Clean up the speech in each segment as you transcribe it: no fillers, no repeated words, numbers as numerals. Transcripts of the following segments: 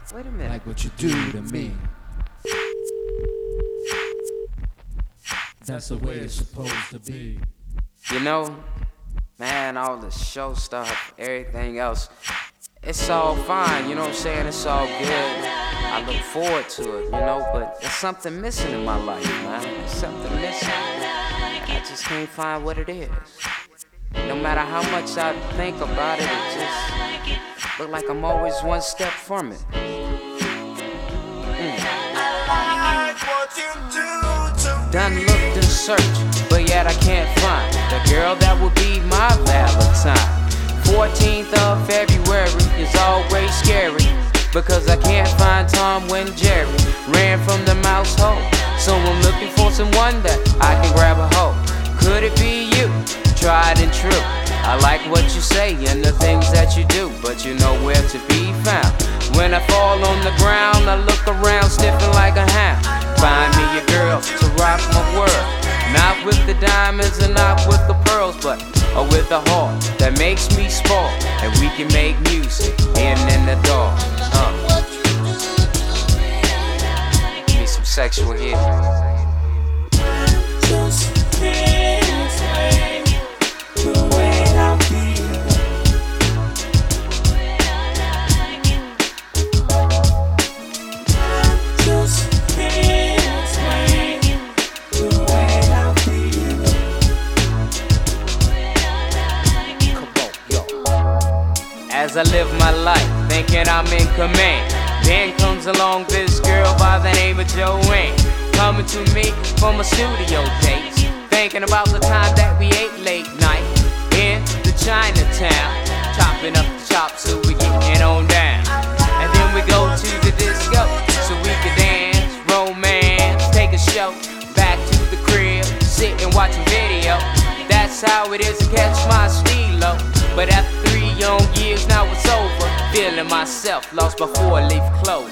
Wait a minute. Like what you do to me. That's the way it's supposed to be. You know, man, all the show stuff, everything else, it's all fine, you know what I'm saying? It's all good. I look forward to it, you know, but there's something missing in my life, man. There's something missing. And I just can't find what it is. No matter how much I think about it, it just look like I'm always one step from it. Done looked and searched, but yet I can't find the girl that would be my Valentine. 14th of February is always scary, because I can't find Tom when Jerry ran from the mouse hole. So I'm looking for someone that I can grab a hold. Could it be you? Tried and true. I like what you say and the things that you do, but you know where to be found. When I fall on the ground, I look around sniffing like a hound. Find me a girl to rock my world, not with the diamonds and not with the pearls, but with a heart that makes me spark, and we can make music in the dark. Give me some sexual heat. As I live my life, thinking I'm in command, then comes along this girl by the name of Joanne, coming to me from a studio date, thinking about the time that we ate late night in the Chinatown, chopping up the chops so we getting on down, and then we go to the disco so we can dance, romance, take a show, back to the crib, sit and watch a video. That's how it is to catch my stilo. But after 3 young years, now it's over. Feeling myself, lost by 4-leaf clover.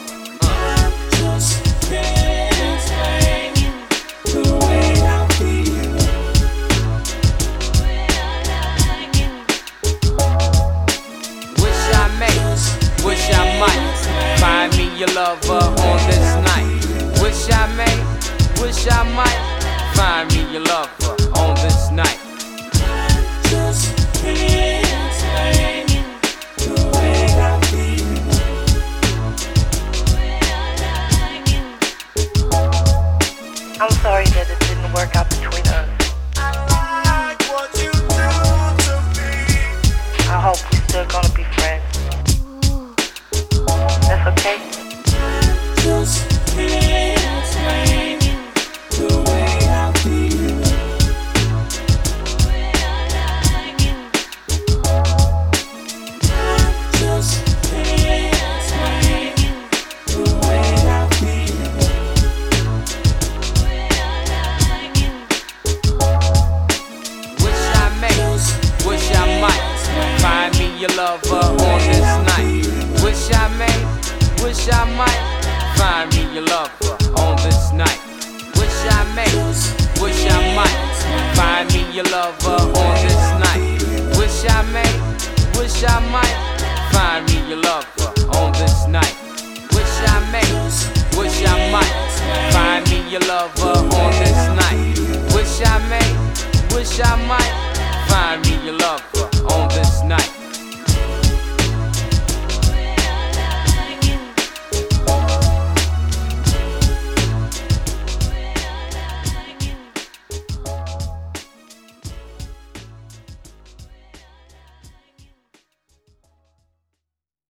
Wish I may, wish I might find me your lover on this night. Wish I may, wish I might find me your lover on this night. I'm sorry that it didn't work out between us. I hope we're still gonna be friends. That's okay? Your lover on this night. Wish I may, wish I might find me your lover on this night. Wish I may, wish I might find me your lover on this night. Wish I may, wish I might find me your lover on this night. Wish I may, wish I might find me your lover on this night. Wish I may, wish I might find me your lover.